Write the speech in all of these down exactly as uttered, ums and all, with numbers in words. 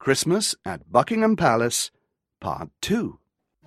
Christmas at Buckingham Palace, Part two.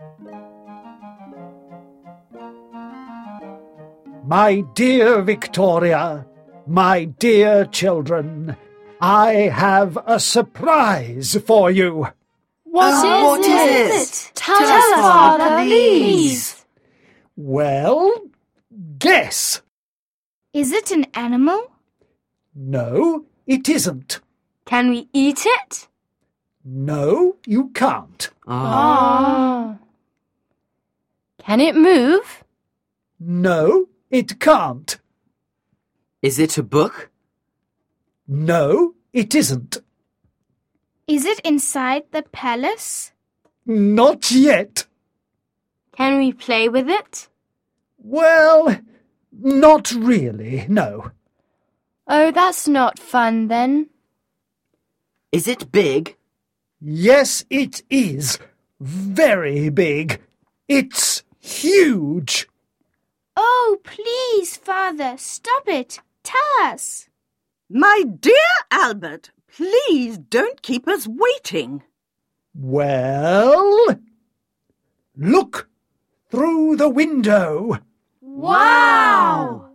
My dear Victoria, my dear children, I have a surprise for you. What, uh, is, what it? is it? Tell, Tell us, us, Father, please. please. Well, guess. Is it an animal? No, it isn't. Can we eat it? No, you can't. Oh. Can it move? No, it can't. Is it a book? No, it isn't. Is it inside the palace? Not yet. Can we play with it? Well, not really, no. Oh, that's not fun then. Is it big? Yes, it is. Very big. It's huge. Oh, please, Father, stop it. Tell us. My dear Albert, please don't keep us waiting. Well, look through the window. Wow!